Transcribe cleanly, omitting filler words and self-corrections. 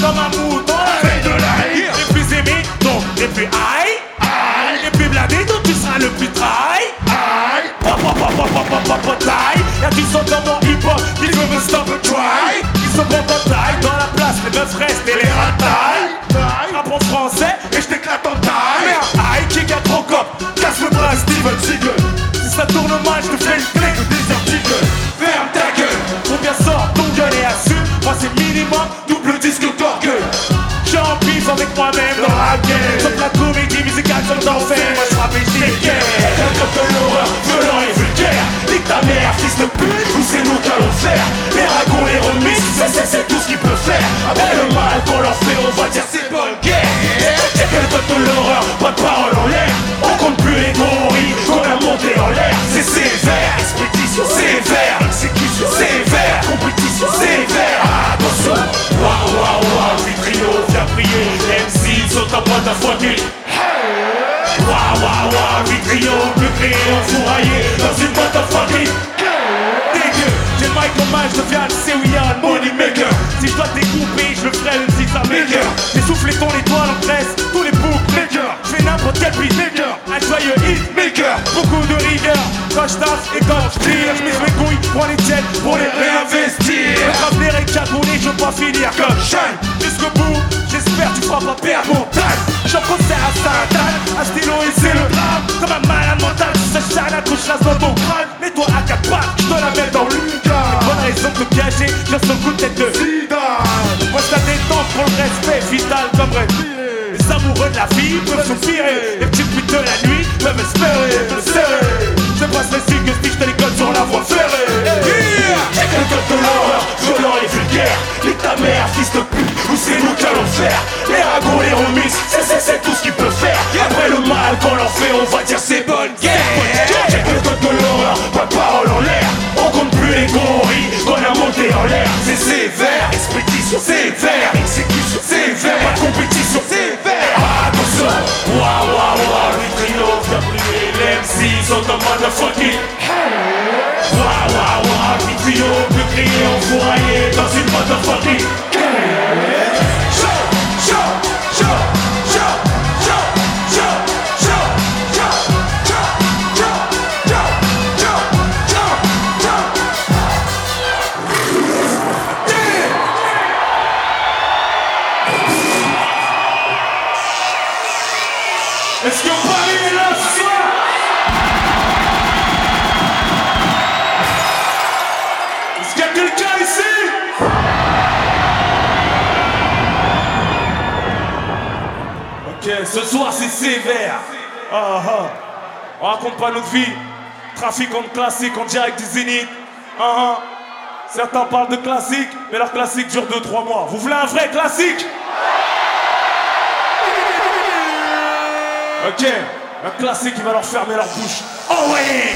comme un mouton. Fais de l'ail. Les plus aimés, donc les plus high. Les plus bladés, donc tu seras le plus trail. Taille. Y'a du son dans mon hip-hop qui veut me stop and try. Ils sont bons en taille, dans la place les meufs restent et les ratailles. Rap en français et je t'éclate en taille. Mais un high kick à trop cop, casse le bras Steven Seagal. Si ça tourne mal, je te fais le clé des articles. Ferme ta gueule, combien sort ton gueule et assume. Moi c'est minimum, double disque d'orgueil. J'suis en pif avec moi-même dans la game. Sauf la comédie musicale comme d'enfer. Moi j'rappe et j'dégaine. De l'horreur, violent et vulgaire. Nique ta mère, fils de pute, nous c'est nous qu'allons faire. Les ragots, les remises, c'est tout ce qu'il peut faire. Après le mal qu'on leur fait, on va dire c'est bonne guerre. Quelques de l'horreur, pas de parole en l'air. On compte plus les gorilles qu'on a monté en l'air. C'est sévère, expédition sévère, exécution sévère, compétition sévère. Attention, waouh waouh waouh, Vitrio, viens prier. MC saute en boîte à fucking. Waouh waouh waouh, Vitrio, plus crier, enfouraillé dans une boîte à fucking. Dégueu, j'ai le mic en main, je deviens le serial money maker. Si je dois te découper, je le ferai même si ça maker. J'ai soufflé ton étoile en tresse, tous les boucs maker. Je fais n'importe quel beat maker, un joyeux hit maker. Beaucoup de rigueur, quand je tape et quand je tire. Je mise mes couilles pour les tiennes, pour les réinvestir. Le avenir est cagoulé, je veux pas finir comme Shine. Jusqu'au bout, j'espère tu feras pas perdre mon time. J'en concert à Saint-Anne, un stylo et c'est le drame. Comme un malade mental, je s'acharne à couche chasse dans ton crâne. Mets-toi à quatre pattes, je te la mets dans l'unga. Bonne raison de te piéger, je sens le coup de tête de Zidane. Moi ça détend pour le respect vital comme respirer. Les amoureux de la vie peuvent soupirer. Les petites putes de la nuit peuvent espérer me serrer. Je passe les signes que je te les colle sur la voie ferrée. Quelques de l'horreur, violent et vulgaire. Nique ta mère, fils de pute, ou c'est nous qu'allons faire. Les ragots, les remixes, c'est tout ce qu'il peut faire. Après le mal qu'on leur fait, on va dire c'est bonne guerre. Quelques de l'horreur, pas de parole en l'air. On compte plus les gorilles qu'on a monté en l'air. C'est sévère, expédition sévère, exécution sévère, pas de compétition sévère. Attention, waouh waouh waouh, Vitrio, viens brûler. Les MC sont en motherfucking. Waouh waouh waouh, Vitrio, peut crier, enfouraillé dans une motherfucking. Est-ce que Paris est là ce soir? Est-ce qu'il y a quelqu'un ici? Ok, ce soir c'est sévère. On raconte pas notre vie. Trafic en classique en direct du Zénith. Certains parlent de classique, mais leur classique dure 2-3 mois. Vous voulez un vrai classique? Ok, un classique qui va leur fermer leur bouche. Oh ouais!